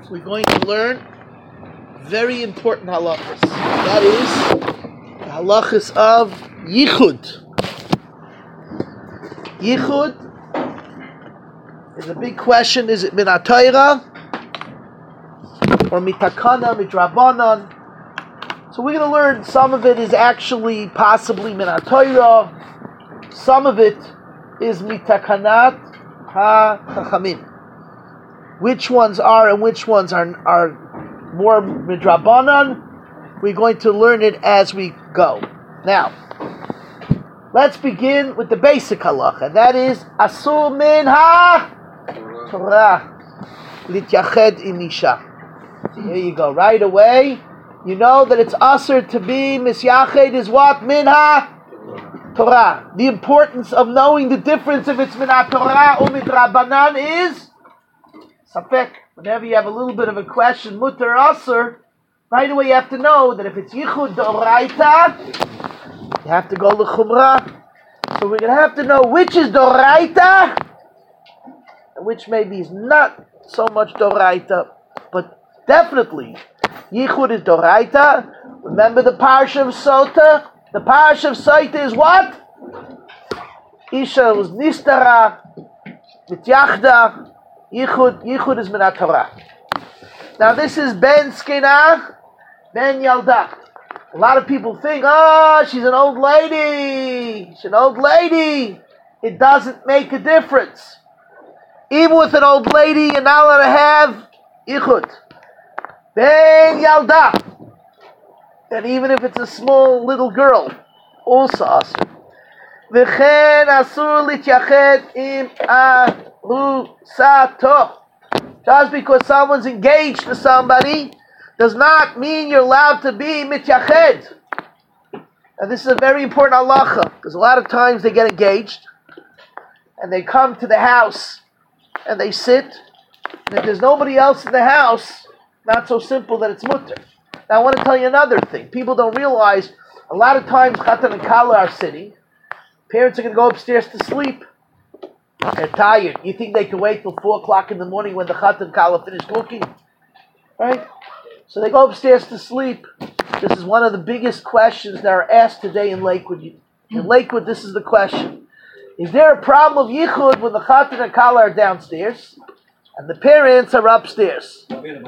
we're going to learn very important halachas. That is the halachas of yichud. Yichud is a big question. Is it min ha-Torah or mitakana, midrabanan? So we're going to learn some of it is actually possibly min ha-Torah. Some of it is mitakanat ha-chachamim. Which ones are and which ones are more midrabanan? We're going to learn it as we go. Now, let's begin with the basic halacha. That is asur min ha-Torah lityached im isha. Here you go. Right away, you know that it's asur to be misyached is what? Min ha-Torah. The importance of knowing the difference if it's min ha-Torah or midrabanan is Safek. Whenever you have a little bit of a question, mutter asur, right away you have to know that if it's yichud doraita, you have to go l'chumrah. So we're going to have to know which is doraita and which maybe is not so much doraita, but definitely yichud is doraita. Remember the parsha of Sota? The parsha of Sota is what? Isha was nistara, mityachda. Yichud is min ha-Torah. Now this is ben skina, ben yalda. A lot of people think, she's an old lady. She's an old lady. It doesn't make a difference. Even with an old lady, you're not allowed to have yichud. Ben yalda. And even if it's a small little girl, also asur. V'chen asur lityached im arusato. Just because someone's engaged to somebody does not mean you're allowed to be mityached. And this is a very important halacha, because a lot of times they get engaged and they come to the house and they sit, and if there's nobody else in the house, not so simple that it's mutter. Now I want to tell you another thing. People don't realize a lot of times chatan and kala are sitting. Parents are going to go upstairs to sleep. They're tired. You think they can wait till 4 o'clock in the morning when the chatan and kala finish cooking? Right? So they go upstairs to sleep. This is one of the biggest questions that are asked today in Lakewood. In Lakewood, this is the question. Is there a problem of yichud when the chatan and kala are downstairs and the parents are upstairs?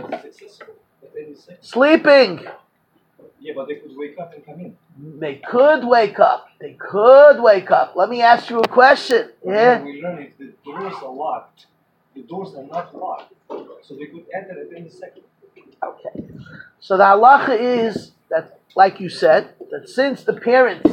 Sleeping. Yeah, but they could wake up and come in. They could wake up. They could wake up. Let me ask you a question. Yeah. We learn if the doors are locked, the doors are not locked, so they could enter at any second. Okay. So the halacha is that, like you said, that since the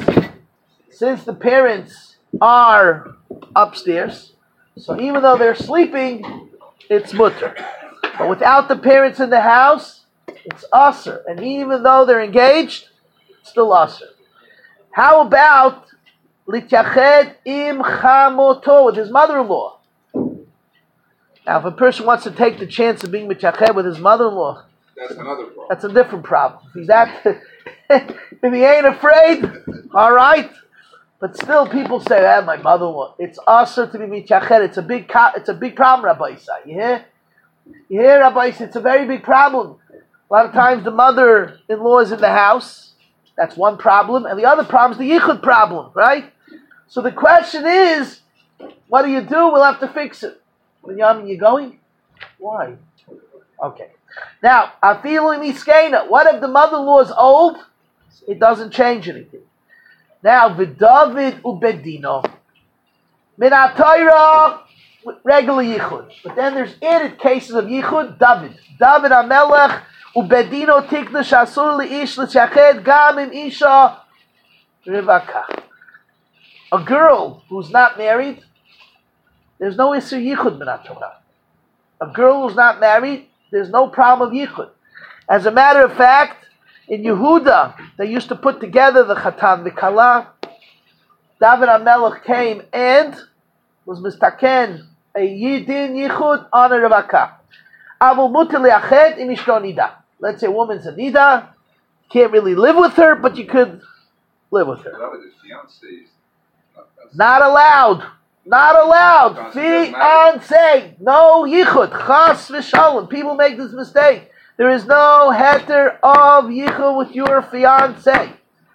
parents are upstairs, so even though they're sleeping, it's mutter. But without the parents in the house, it's asur. And even though they're engaged, it's still asur. How about lityached im chamoto, with his mother-in-law? Now, if a person wants to take the chance of being mityached with his mother-in-law, that's another problem. That's a different problem. If he's if he ain't afraid, all right. But still, people say, my mother-in-law. It's asur to be mityached. It's a big problem, Rabbi Isai. You hear? You hear, Rabbi Isai? It's a very big problem. A lot of times the mother-in-law is in the house. That's one problem. And the other problem is the yichud problem, right? So the question is, what do? We'll have to fix it. Binyamin, you going? Why? Okay. Now, afilu miskena. What if the mother-in-law is old? It doesn't change anything. Now, v'David ubedino. Min ha-Torah, regular yichud. But then there's added cases of yichud. David HaMelech, ubedino tikna shasur li'ish l'tzached gam im isha rivaka. A girl who's not married, there's no isur yichud min ha-Torah. A girl who's not married, there's no problem of yichud. As a matter of fact, in Yehuda, they used to put together the chatan v'kala. David HaMelech came and was mistaken a yidin yichud on a rivaka. Avul mutar li'ached im ishto nida. Let's say a woman's a nida, can't really live with her, but you could live with her. Not allowed. Not allowed. Fiance. No yichud. Chas v'shalom. People make this mistake. There is no heter of yichud with your fiance. But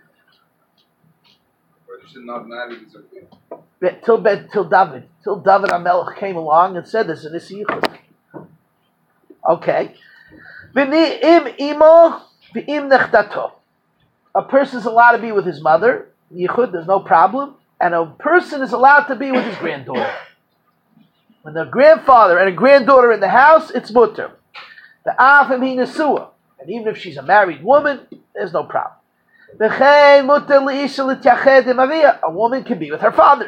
you should not marry this okay. Till David. Till David HaMelech came along and said this in this yichud. Okay. V'ni'im imo v'im nechdato. A person is allowed to be with his mother. Yichud, there's no problem. And a person is allowed to be with his granddaughter. When the grandfather and a granddaughter in the house, it's mutter. The afim hi nesua. And even if she's a married woman, there's no problem. V'chein mutter le'isha l'tyached im aviyah. A woman can be with her father.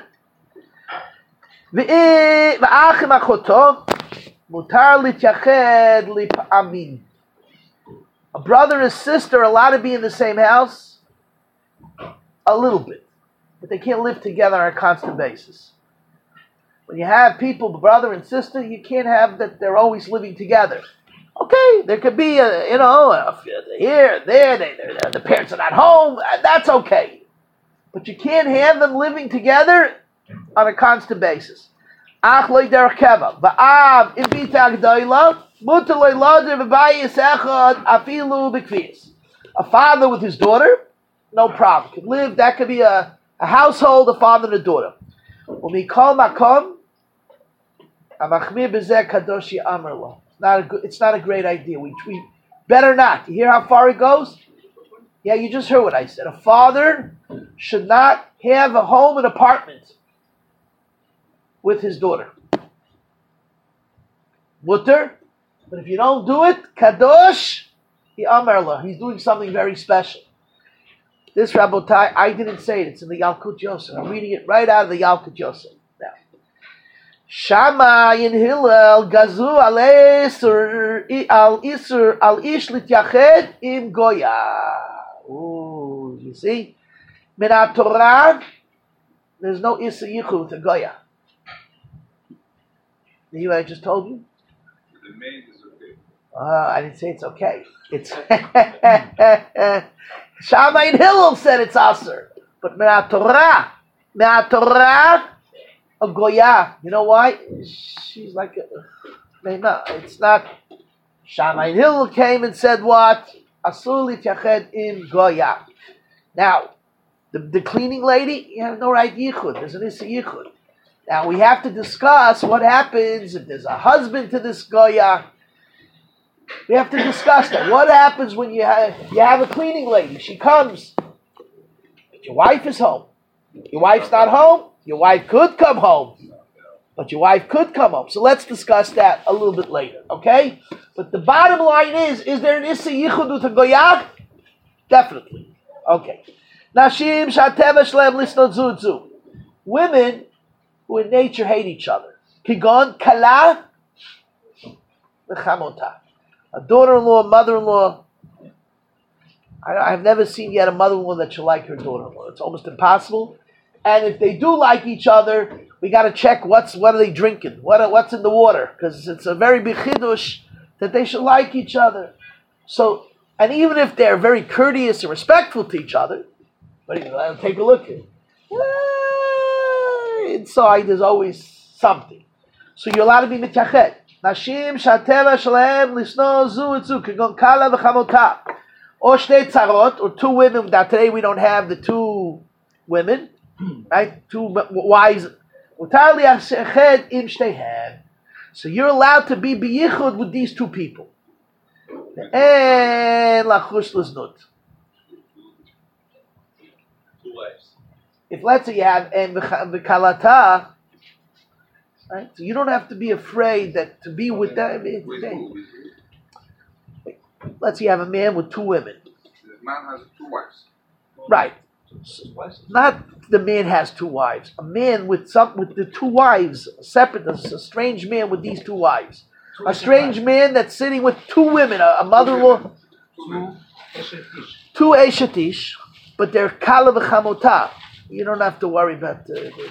V'achim achoto mutar l'tyached lip'amin. A brother and sister are allowed to be in the same house a little bit, but they can't live together on a constant basis. When you have people, brother and sister, you can't have that they're always living together. Okay, there could be here, there, the parents are not home. That's okay, but you can't have them living together on a constant basis. A father with his daughter, no problem. Could live. That could be a household, a father and a daughter. It's not a great idea. We better not. You hear how far it goes? Yeah, you just heard what I said. A father should not have a home, an apartment with his daughter. Mutter, but if you don't do it, kadosh, he's doing something very special. This Rabotai, I didn't say it. It's in the Yalkut Yosef. I'm reading it right out of the Yalkut Yosef. Now, Shammai and Hillel gazu al isur al ish lityached im goya. Ooh, you see, min Torah, there's no isur yichud with a goya. You hear what I just told you? The maid is okay. I didn't say it's okay. It's Shammai and Hillel said it's aser, but Torah, a goya. You know why? She's like it's not. Shammai and Hillel came and said what? Asur lityached im goya. Now, the cleaning lady, you have no right yichud. There's an issa yichud. Now we have to discuss what happens if there's a husband to this goya. We have to discuss that. What happens when you have a cleaning lady? She comes, but your wife is home. Your wife's not home. Your wife could come home, but your wife could come home. So let's discuss that a little bit later, okay? But the bottom line is there an issa yichud with a goya? Definitely. Okay. Nashim shateva shlem lisnot zuzu. Women who in nature hate each other. Kigon kala v'chamota. A daughter-in-law, mother-in-law. I've never seen yet a mother-in-law that should like her daughter-in-law. It's almost impossible. And if they do like each other, we got to check what are they drinking, what's in the water, because it's a very big chidush that they should like each other. So, and even if they're very courteous and respectful to each other, but take a look at it. Inside there's always something. So you're allowed to be mitachet. Nashim shateva shalem lisno zu etzu kegon kala v'chamota. Or shtei tzarot, or two women. Now today we don't have the two women, right? Two wives. Utar li'ached im shteihem. So you're allowed to be biyichud with these two people. And lachush liznut. If let's say you have v'kalata, right? So you don't have to be afraid that to be with them. Let's say you have a man with two women. The man has two wives. Right. Not the man has two wives. A man with the two wives, separate, a strange man with these two wives. A strange man that's sitting with two women, a mother-in-law. Two eshetish, but they're kala v'chamota. You don't have to worry about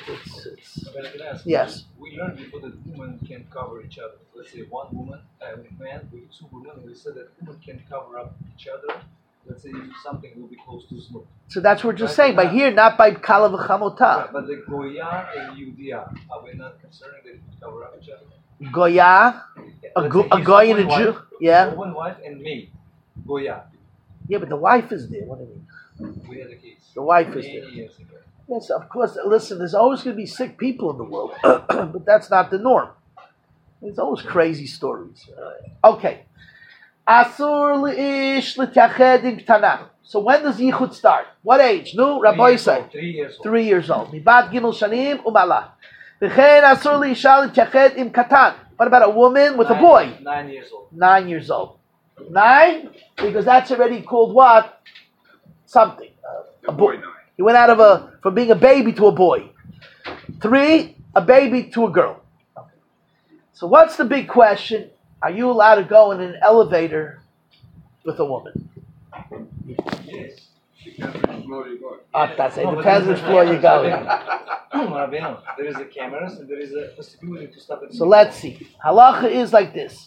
yes. We learned before that women can cover each other. Let's say one woman, man with two women, we said that women can cover up each other let's say something will be close to smoke. So that's what we're just saying. By here, not by kala v'chamota. But the Goya and Yudia, are we not concerned that cover up each other? Goya, a goy and a Jew. Yeah. One wife and me. Goya. Yeah, but the wife is there. What do you mean? We had a case. The wife is there. Many years ago. Yes, of course. Listen, there's always going to be sick people in the world, but that's not the norm. There's always crazy stories. Okay. Asur li'ish l'tached im k'tana. So when does yichud start? What age? No, Rabbi said 3 years old. 3 years old. Mibat gimel shanim umala. V'chein asur li'isha l'tached im katan. What about a woman with a boy? 9 years old. 9 years old. 9? Because that's already called what? Something. A boy. He went out from being a baby to a boy. 3, a baby to a girl. Okay. So what's the big question? Are you allowed to go in an elevator with a woman? Yes. Depends which floor you go. It depends which floor you go. There is a cameras and there is a possibility to stop it. So let's see. Halacha is like this.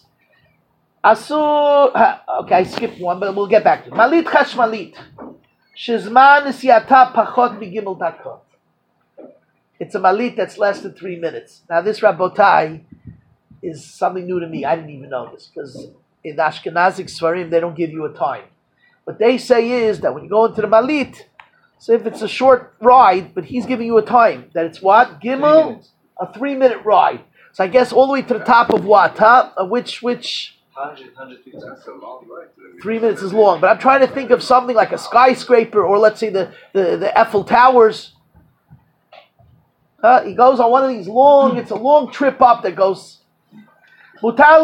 Asur. Okay, I skipped one, but we'll get back to it. Malit chashmalit. Shizman nisiyata pachot migimel dakot. It's a malit that's less than 3 minutes. Now this Rabotai is something new to me. I didn't even know this because in Ashkenazic Svarim they don't give you a time. What they say is that when you go into the malit, so if it's a short ride, but he's giving you a time, that it's what? Gimel? A 3-minute ride. So I guess all the way to the top of what? Huh? Which 100, 150. That's a long ride. 3 minutes is long. But I'm trying to think of something like a skyscraper or let's say the Eiffel Towers. He goes on one of these long, it's a long trip up that goes. Now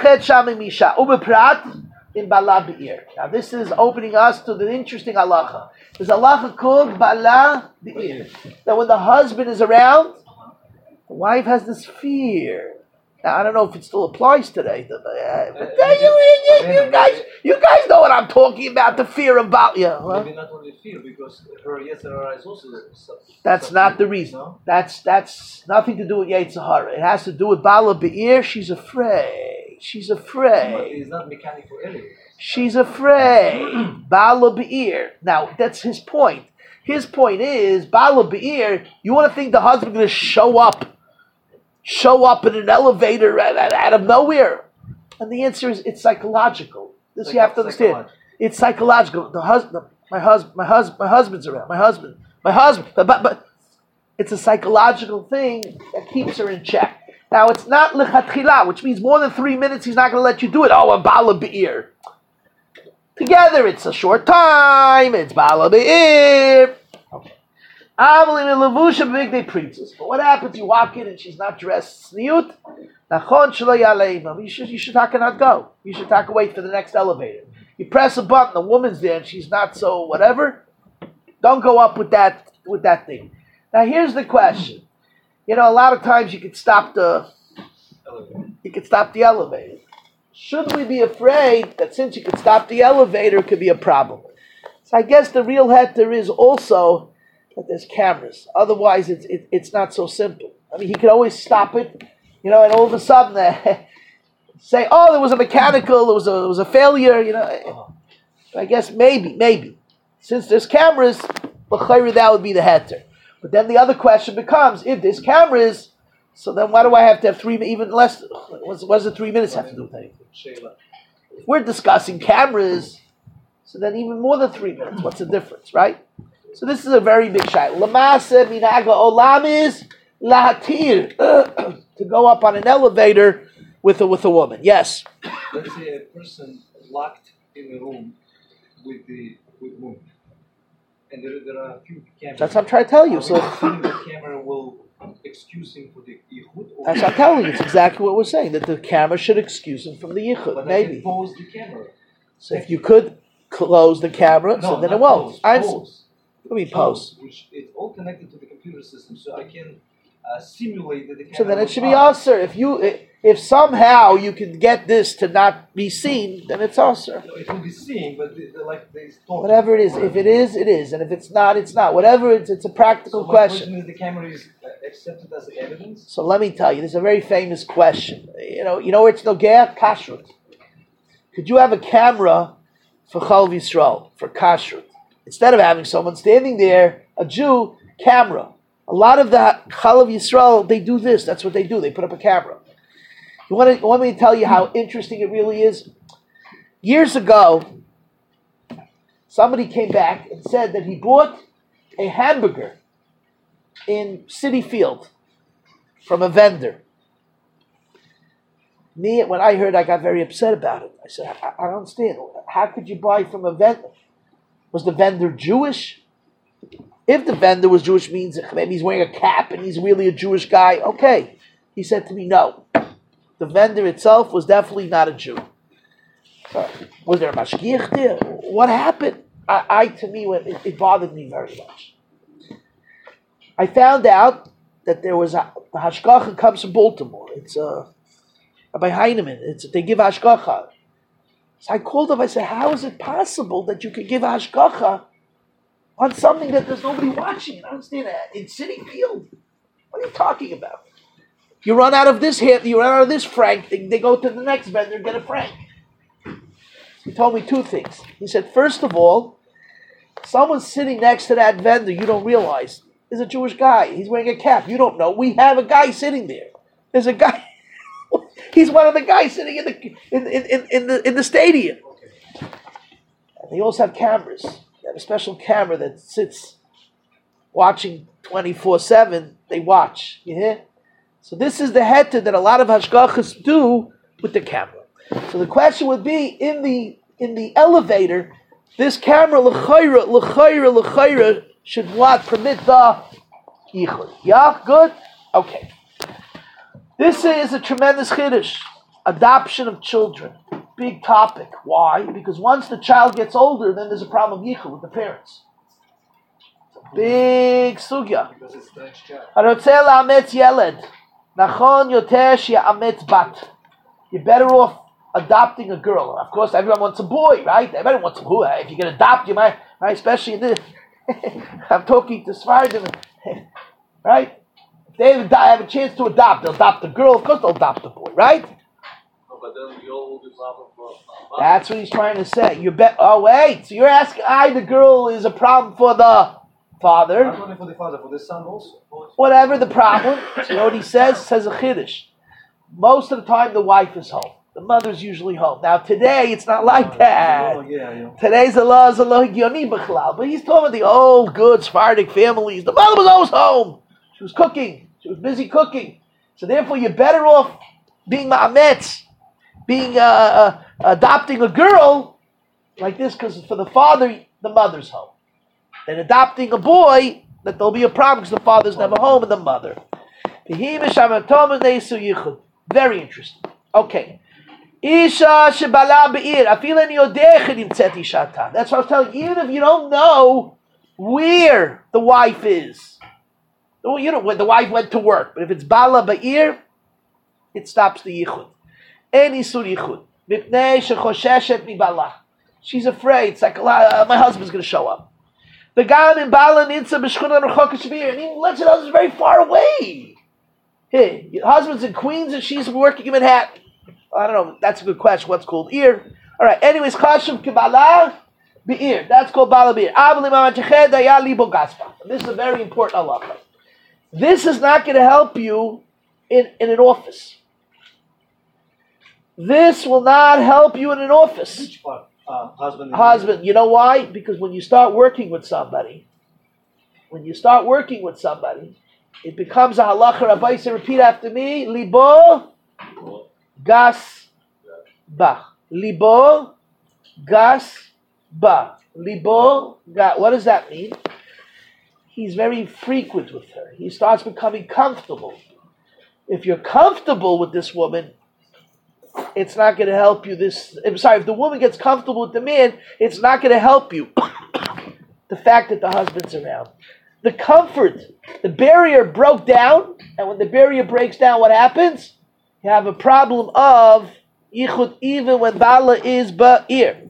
this is opening us to the interesting halacha. There's a halacha called Bala Be'ir. That when the husband is around, the wife has this fear. Now I don't know if it still applies today, but you guys know what I'm talking about. The fear about you. Huh? Maybe not only fear, because her Yetzirah is also. That's not the reason. No? That's nothing to do with Yetzirah. It has to do with Bala Be'ir. She's afraid. She's But afraid. it's not mechanical anyway. She's afraid. Bala Be'ir. Now, that's his point. His point is, Bala Be'ir, you want to think the husband's going to show up in an elevator out of nowhere? And the answer is, it's psychological. This you have to understand. It's psychological. My husband's around. But it's a psychological thing that keeps her in check. Now, it's not lechatchila, which means more than 3 minutes, he's not going to let you do it. Oh, a Bala Be'ir. Together, it's a short time. It's Bala Be'ir. Okay. But what happens? You walk in and she's not dressed sniut. You should not go. You should wait for the next elevator. You press a button, the woman's there, and she's not so whatever. Don't go up with that thing. Now, here's the question. You know, a lot of times you could stop the elevator. Shouldn't we be afraid that since you could stop the elevator, it could be a problem? So I guess the real heter is also that there's cameras. Otherwise, it's not so simple. I mean, he could always stop it, and all of a sudden say, "Oh, there was a mechanical, there was a failure." I guess maybe since there's cameras, that would be the heter. But then the other question becomes, if there's cameras, so then why do I have to have 3 minutes, even less? What does the 3 minutes have to do with anything? If we're discussing cameras, so then even more than 3 minutes. What's the difference, right? So this is a very big shayla. Lamasa minaga olam is lahatir, to go up on an elevator with a woman. Yes. Let's say a person locked in a room with women, and there are a few cameras. That's what I'm trying to tell you. So the camera will excuse him for the yichud. That's what I'm telling you. It's exactly what we're saying, that the camera should excuse him from the yichud. But Maybe. Pose the camera. So if you could close the camera, so then it won't. Pose. What do you mean pose? Which it's all connected to the computer system, so I can simulate that the camera. So then it should be usher. If somehow you can get this to not be seen, then it's usher. No, it will be seen, but whatever it is, if it is, it is, and if it's not, it's not. Whatever it's a practical question. Is the camera is accepted as evidence? So let me tell you, there's a very famous question. You know where it's nogea kashrut. Could you have a camera for Chalav Yisrael, for kashrut. Instead of having someone standing there, a Jew, camera. A lot of the Chalav Yisrael, they do this. That's what they do. They put up a camera. You want me to tell you how interesting it really is? Years ago, somebody came back and said that he bought a hamburger in City Field from a vendor. When I heard, I got very upset about it. I said, I don't understand. How could you buy from a vendor? Was the vendor Jewish? If the vendor was Jewish, means maybe he's wearing a cap and he's really a Jewish guy. Okay. He said to me, no. The vendor itself was definitely not a Jew. Was there a mashgiach there? What happened? It bothered me very much. I found out that there was the hashgacha comes from Baltimore. It's Rabbi Heinemann. They give hashgacha. So I called him. I said, "How is it possible that you could give hashgacha on something that there's nobody watching?" I don't understand that. In City Field, what are you talking about? You run out of this hit. You run out of this franc. They go to the next vendor and get a franc. He told me two things. He said, first of all, someone sitting next to that vendor you don't realize is a Jewish guy. He's wearing a cap. You don't know. We have a guy sitting there. There's a guy. He's one of the guys sitting in the stadium. And they also have cameras. They have a special camera that sits watching 24/7. They watch. You hear? So this is the heter that a lot of hashgachas do with the camera. So the question would be, in the elevator, this camera l'chayra should what? Permit the yichud. Yeah? Good? Okay. This is a tremendous chiddush. Adoption of children. Big topic. Why? Because once the child gets older, then there's a problem of yichud with the parents. It's a big sugya. Because it's the next child. Harotzeh la'ametz yeled. Nachon yoter she'ametz bat. You're better off adopting a girl. Of course, everyone wants a boy, right? Everyone wants a boy. If you can adopt, you might, right? Especially in this. I'm talking to Sfardim, right? If they have a chance to adopt, they'll adopt a girl. Of course, they'll adopt a boy, right? No, but then the old will be problem for. That's what he's trying to say. Oh, wait. So you're asking, the girl is a problem for the father. Not only for the father, for the son also. Whatever the problem. So you know what he says? Says a chiddush. Most of the time, the wife is home. The mother's usually home. Now today, it's not like that. Today's Allah is Allah Higiyoni B'chlal. But he's talking about the old, good Sephardic families. The mother was always home. She was cooking. She was busy cooking. So therefore, you're better off being ma'ametz, being adopting a girl like this, because for the father, the mother's home. Then adopting a boy, that there'll be a problem because the father's never home and the mother. Very interesting. Okay. Isha shebala be'ir. Afilen yodech nimtzet ishata. That's what I was telling you. Even if you don't know where the wife is, you know when the wife went to work. But if it's bala be'ir, it stops the yichud. Any sur yichud. Mipnei shechosheshet mi bala. She's afraid. It's like my husband's going to show up. The guy in bala nitza b'shchuna rechok shvir. And even let's say the husband's very far away. Hey, your husband's in Queens and she's working in Manhattan. I don't know. That's a good question. What's called ear? All right. Anyways, chashuv kibala be'ir. That's called bala be'ir. This is a very important halacha. This is not going to help you in an office. This will not help you in an office. Which part? Husband. Husband. You know why? Because when you start working with somebody, it becomes a halacha. Rabbi, say, repeat after me. Libo. Gas ba. Libo, gas ba. Libo, gas. What does that mean? He's very frequent with her. He starts becoming comfortable. If you're comfortable with this woman, it's not going to help you. If the woman gets comfortable with the man, it's not going to help you. The fact that the husband's around. The comfort, the barrier broke down, and when the barrier breaks down, what happens? You have a problem of yichud even when bala is ba'ir.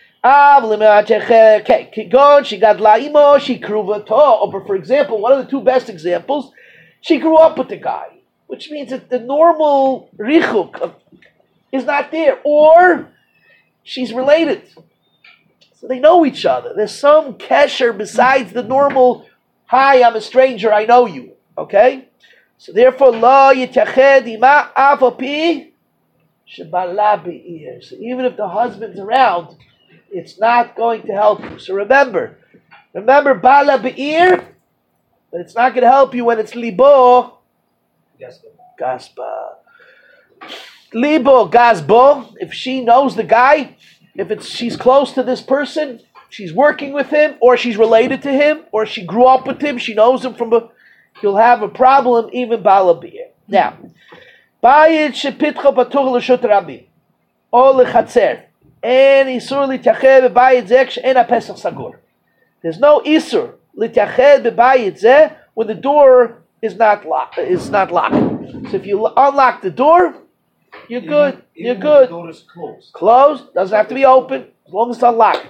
Okay, she got la'imo, she kruva to. Or for example, one of the two best examples, she grew up with the guy, which means that the normal richuk is not there. Or she's related. So they know each other. There's some kesher besides the normal, hi, I'm a stranger, I know you. Okay? So therefore, lo yitached ima afopi shebala be'ir. So even if the husband's around, it's not going to help you. So remember bala be'ir, but it's not going to help you when it's libo gaspa. Libo gasbo, if she knows the guy, if she's close to this person, she's working with him, or she's related to him, or she grew up with him, she knows him you'll have a problem even bala be'ir. Now, bayit shepitcho patuch l'shut rabim, or lechatzer, and isur litached bebayit zeh she'en hapesach sagur. There's no isur litached bebayit zeh when the door is not locked. So if you unlock the door, you're good. You're good. The door is closed. Closed, doesn't have to be open, as long as it's unlocked.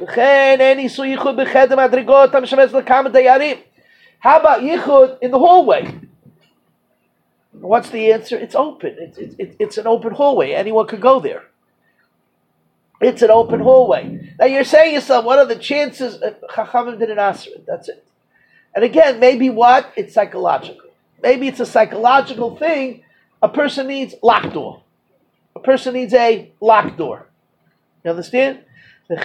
How about yichud in the hallway? What's the answer? It's open. It's an open hallway. Anyone could go there. It's an open hallway. Now you're saying to yourself, what are the chances? Chachamim didn't answer it. That's it. And again, maybe what? It's psychological. Maybe it's a psychological thing. A person needs locked door. A person needs a locked door. You understand? And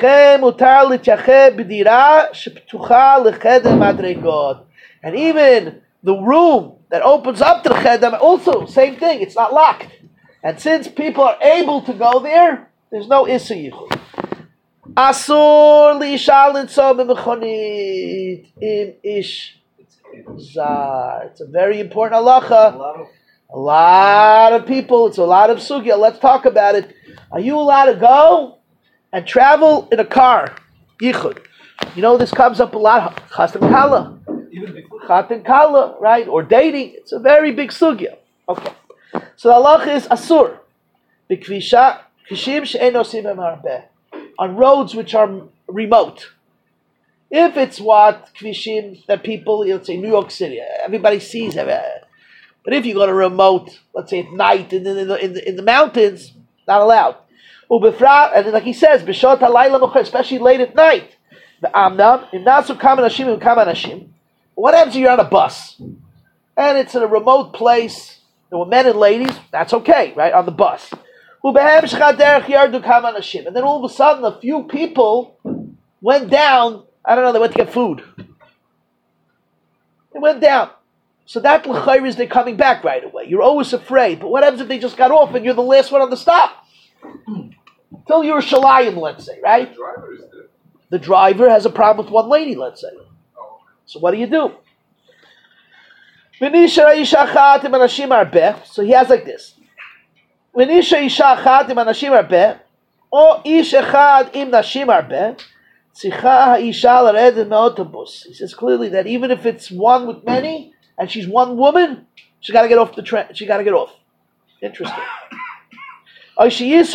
even the room that opens up to the cheder, also same thing. It's not locked. And since people are able to go there, there's no issa yichud. Asur li'isha linso b'mechonit im ish zar. It's a very important halacha. A lot of people, it's a lot of sugya. Let's talk about it. Are you allowed to go and travel in a car? Yichud. You know, this comes up a lot. Chatan kala. Even before Chatan kala, right? Or dating. It's a very big sugya. Okay. So the halacha is asur. B'kvisha, kishim she'en osim b'hem harbeh. On roads which are remote. If it's what kvishim that people, let's say New York City, everybody sees. But if you go to remote, let's say at night in the mountains, not allowed. Ubefrat, and like he says, b'shot halayla mocher, especially late at night. Be'amnam im nasu kama nashim im kama nashim. What happens if you're on a bus and it's in a remote place? There were men and ladies. That's okay, right? On the bus. Ubehem shchaderech yardu kama nashim, and then all of a sudden, a few people went down. I don't know. They went to get food. They went down. So that l'chayr is they're coming back right away. You're always afraid. But what happens if they just got off and you're the last one on the stop? Till you're shalayim, let's say, right? The driver has a problem with one lady, let's say. So what do you do? So he has like this. Or ish echad im nashim arbeh. He says clearly that even if it's one with many, and she's one woman, she got to get off the train. She got to get off. Interesting. Or he's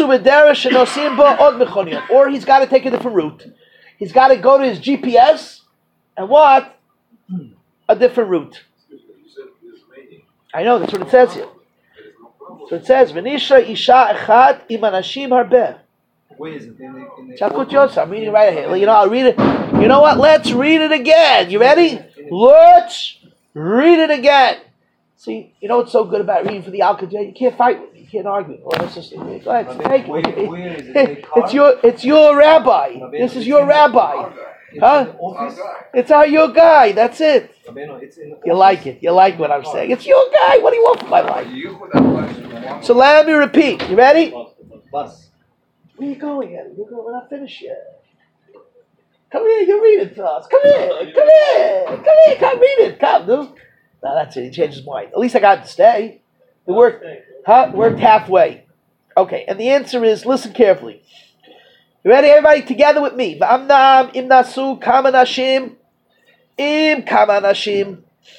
got to take a different route. He's got to go to his GPS and what? A different route. I know, that's what it says here. So it says, V'nishra isha echad im anashim harbeh. where is it? In the Chakut Yosef. I'm reading right here. You know, I'll read it. You know what? Let's read it again. You ready? Let's read it again. See, you know what's so good about reading for the Al-Qadr? You can't fight with me. You can't argue. Well, let's just go ahead. Take it. Where is it? It's your rabbi. This is your rabbi. Huh? It's your guy. That's it. You like it. You like what I'm saying. It's your guy. What do you want from my life? So let me repeat. You ready? Bus. Where are you going, Eddie? We're not finished yet. Come here. You read it to us. Come here. Come read it. Come, dude. No, that's it. He changed his mind. At least I got to stay. It worked. Worked halfway. Okay. And the answer is, listen carefully. You ready, everybody? Together with me. V'amnam im nasu kama nashim. Im kama nashim.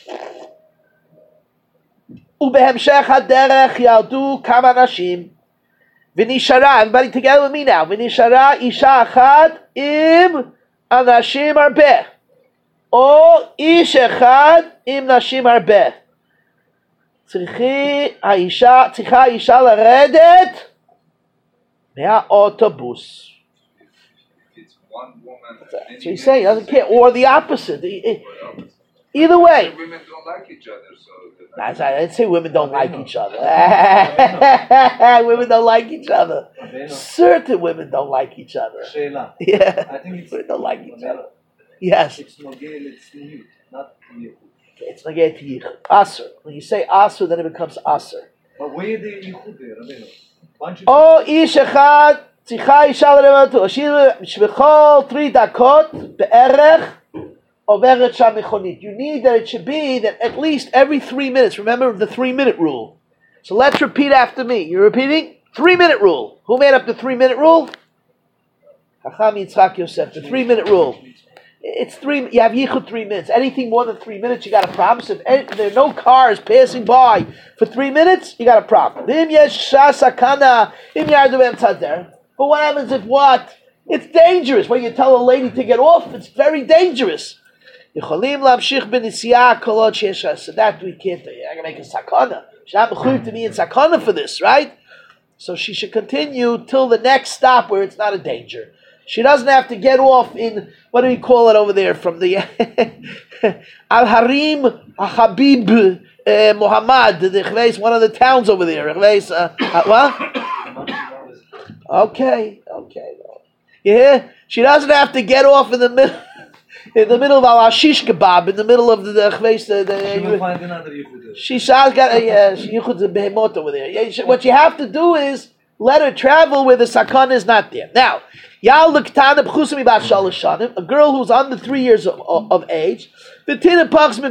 Ubehemshech haderech yaldu kama nashim. V'nishara. Everybody together with me now. V'nishara isha achad im anashim arbeh. O ish echad im nashim arbeh. צריכה האישה לרדת מהאוטובוס. one woman. That's what he's saying. He doesn't care. Or the opposite. Either way. Women don't like each other, so. I didn't say women don't like each other. Women don't like each other. Certain women don't like each other. Yeah. I think it's women don't like each other. Yes. It's nogel, it's niyut, not niyut. It's nogel to yichud. Aser. When you say aser, then it becomes aser. But where the yichud there, Rabbeinu? Oh, ish echad tzricha isha l'revatu. Shvechol 3 dakot be'erech overet sham mechonit. You need that it should be that at least every 3 minutes. Remember the 3-minute rule. So let's repeat after me. You're repeating? 3-minute rule. Who made up the 3-minute rule? Chacham Yitzchak Yosef. The 3-minute rule. It's 3. You have yichud 3 minutes. Anything more than 3 minutes, you got a problem. So if there are no cars passing by for 3 minutes, you got a problem. But what happens if what? It's dangerous. When you tell a lady to get off, it's very dangerous. So that we can't do. I'm going to make a sakana. She's not mechuyev to be in sakana for this, right? So she should continue till the next stop where it's not a danger. She doesn't have to get off in, what do we call it over there, from the Al-Harim Habib Muhammad, one of the towns over there. What? Okay. You hear? She doesn't have to get off in the middle of Al-Ashish Kebab, in the middle of the She will find another yichud. She's got yichud a behemot over there. What you have to do is let her travel where the sakana is not there. Now, a girl who's under 3 years of age, we don't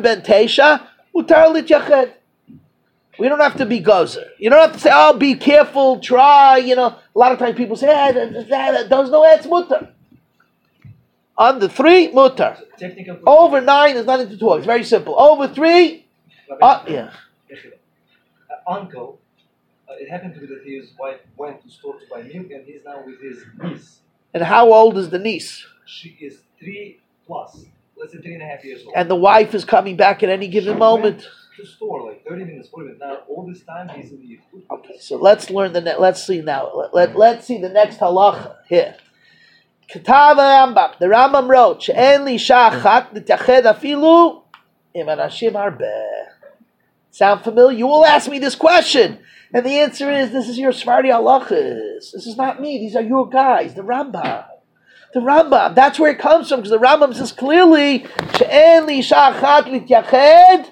have to be gozer. You don't have to say, oh, be careful, try. A lot of times people say, there's no it's mutter. Under 3, mutter. Over 9, there's nothing to talk. It's very simple. Over 3, yeah. Uncle, it happened to be that his wife went to store to buy milk, and he's now with his niece. And how old is the niece? She is 3+, let's say 3.5 years old. And the wife is coming back at any given moment. To store like 30 minutes, 40 minutes. Now all this time he's in the yichud. Okay, so let's learn let's see now. Let's see the next halacha here. Ketav Rambam. The Rambam wrote, "She'en li shachat nitached afilu im anashim harbeh." Sound familiar? You will ask me this question. And the answer is, this is your Sephardi halachas. This is not me. These are your guys, the Rambam. The Rambam. That's where it comes from, because the Rambam says clearly, She'en li shachat lityached.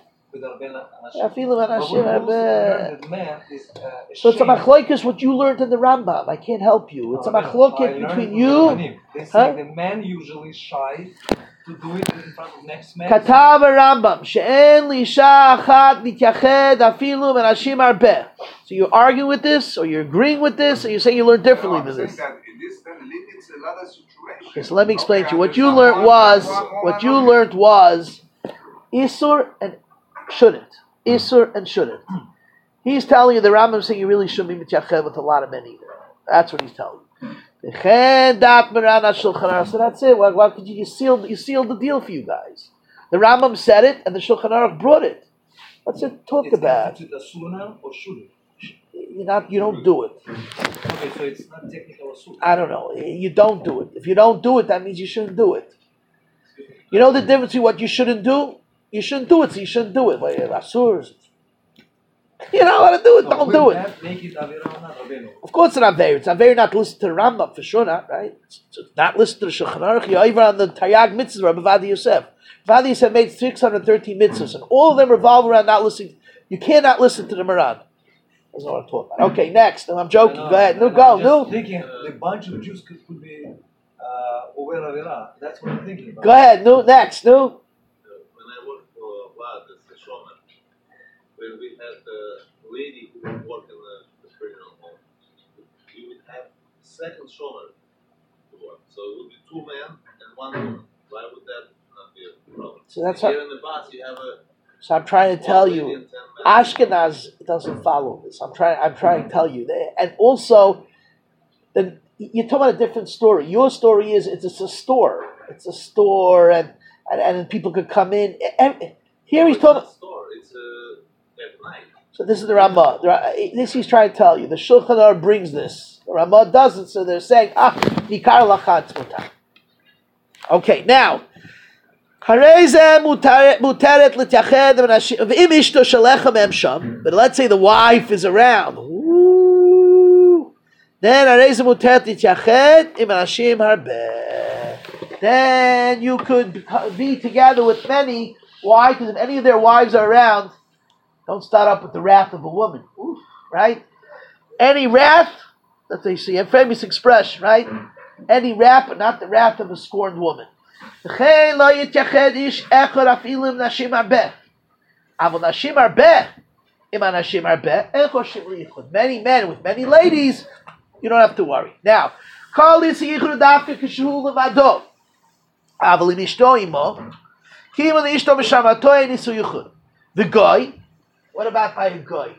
So it's a machlokas what you learned in the Rambam. I can't help you. It's a machlokas between you. The man usually shy to do it in front of next man. Katav Rambam she'en lisha achat nityached afilu menashim arbeh. So you're arguing with this, or you're agreeing with this, or you're saying you learned differently than this. Okay, so let me explain to you. What you learned was isur and shouldn't. Isur and shouldn't. He's telling you, the Rambam saying you really shouldn't be mityached with a lot of men either. That's what he's telling you. So that's it. Why could you sealed the deal for you guys? The Rambam said it, and the Shulchan Aruch brought it. What's it talk about? Is it a sunnah or shouldn't? You don't do it. Okay, so it's not technical sunnah. I don't know. You don't do it. If you don't do it, that means you shouldn't do it. You know the difference between what you shouldn't do? You shouldn't do it, so you shouldn't do it. Well, asurs. You're not allowed to do it, don't do it. Of course it's not very. It's not very not to listen to the Rambam, for sure not, right? It's not listen to the Shulchan Aruch. You're over on the Taryag mitzvahs, Rabbi Vadi Yosef. Vadi Yosef made 613 mitzvahs, and all of them revolve around not listening. You cannot listen to the Maran. That's not what I'm talking about. Okay, next. No, I'm joking. Go ahead. No, go. No. Thinking a bunch of Jews could be over Avera. That's what I'm thinking about. Go ahead. No, next. No. When I worked for Vlad as a showman, when we had a lady who would work in the funeral home, we would have second showman to work. So it would be 2 men and 1 woman. Why would that not be a problem? So that's here in the bus you have a. So I'm trying to tell you, Ashkenaz doesn't follow this. I'm trying to tell you, and also, you're talking about a different story. Your story is it's a store. It's a store, and people could come in. And here he's talking. It's at night. So this is the Ramah. This he's trying to tell you. The Shulchan Aruch brings this. The Ramah doesn't. So they're saying, Nikar lachatz mutar. Okay, now. But let's say the wife is around. Then you could be together with many. Why? Because if any of their wives are around, don't start up with the wrath of a woman. Right? Any wrath, that's what you see, a famous expression, right? Any wrath, but not the wrath of a scorned woman. Many men with many ladies, you don't have to worry. Now, the guy, what about by a guy?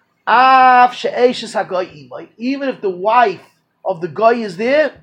Even if the wife of the guy is there,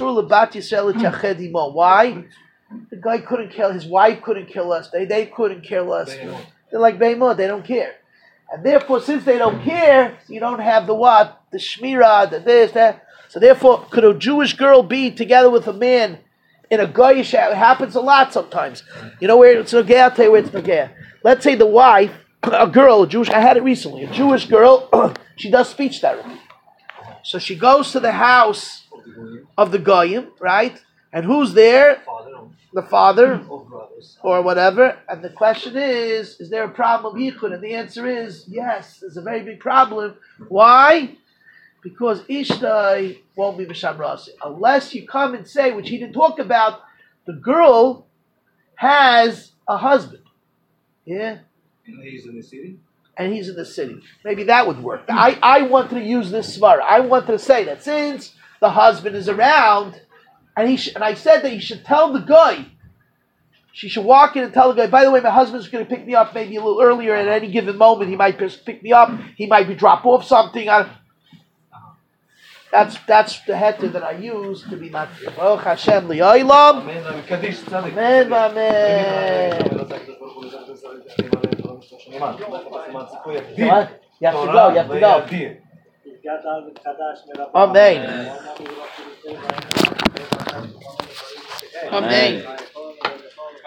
why? The guy couldn't kill, his wife couldn't kill us, they couldn't kill us. They're like Beimah, they don't care. And therefore, since they don't care, you don't have the what? The shmirah, the this, that. So therefore, could a Jewish girl be together with a man in a goyish? It happens a lot sometimes. You know where it's nogea? I'll tell you where it's nogea. Let's say the wife, a girl, a Jewish, I had it recently, a Jewish girl, she does speech therapy. So she goes to the house of the goyim, right? And who's there? The father, or whatever. And the question is there a problem yichud? And the answer is yes, there's a very big problem. Why? Because Ishtai won't be Misham Rasi. Unless you come and say, which he didn't talk about, the girl has a husband. Yeah? And he's in the city? And he's in the city. Maybe that would work. I wanted to use this svara. I wanted to say that since the husband is around, and I said that you should tell the guy, she should walk in and tell the guy, by the way, my husband's going to pick me up maybe a little earlier at any given moment. He might just pick me up. He might be drop off something. That's the heter that I use to be matri. Baruch Hashem li'olam. Amen, amen. What? You have to go. Amen. Amen.